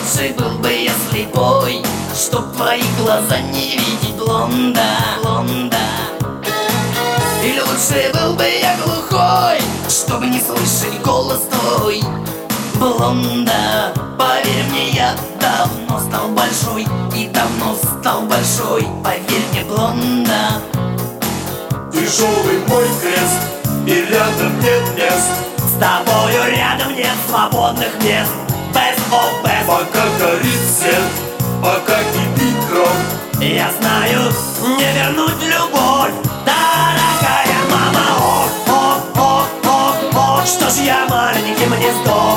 лучше был бы я слепой, чтоб твои глаза не видеть, блонда, блонда. Или лучше был бы я глухой, чтобы не слышать голос твой, блонда. Поверь мне, я давно стал большой, и давно стал большой, поверь мне, блонда. Тяжелый мой крест, и рядом нет мест. С тобою рядом нет свободных мест. Best of best. Пока горит свет, пока кипит кровь, я знаю, не вернуть любовь, дорогая мама. Ох, ох, ох, ох, ох, что ж я маленьким не сдох.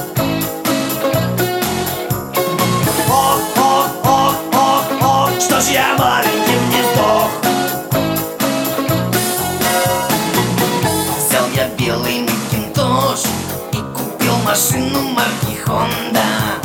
Ох, ох, ох, ох, ох, что ж я маленьким не сдох. Взял я белый Макинтош и купил машину марки Honda.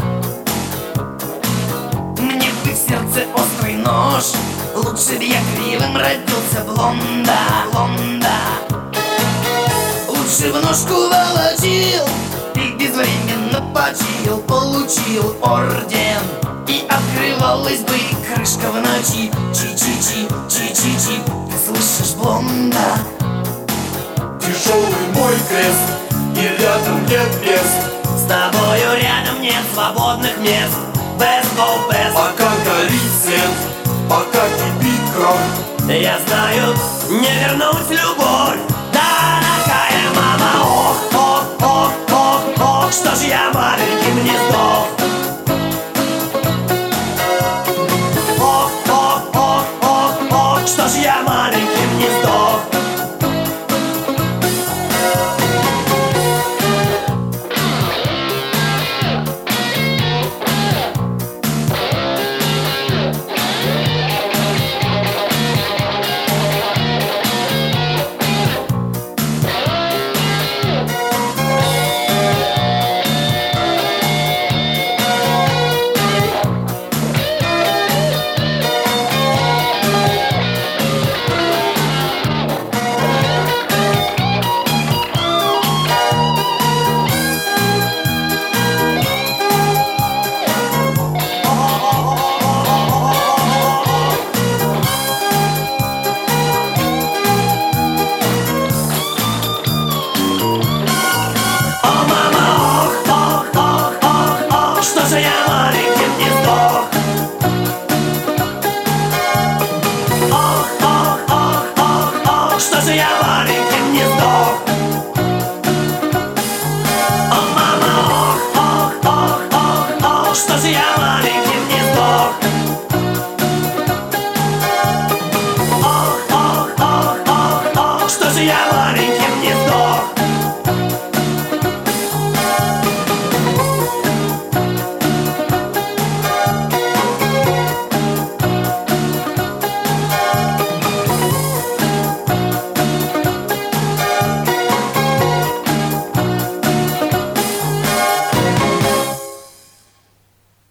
Мне бы в сердце острый нож, лучше б я кривым родился, блонда, блонда. Лучше в ножку волочил и безвременно почил, получил орден, и открывалась бы крышка в ночи. Чи-чи-чи, чи-чи-чи, ты слышишь, блонда? тяжелый мой крест, и рядом нет мест. С тобою рядом нет свободных мест. Best of best. Пока горит свет, пока кипит кровь, я знаю, не вернуть любовь, дорогая мама. Ох, ох, ох, ох, ох, что ж я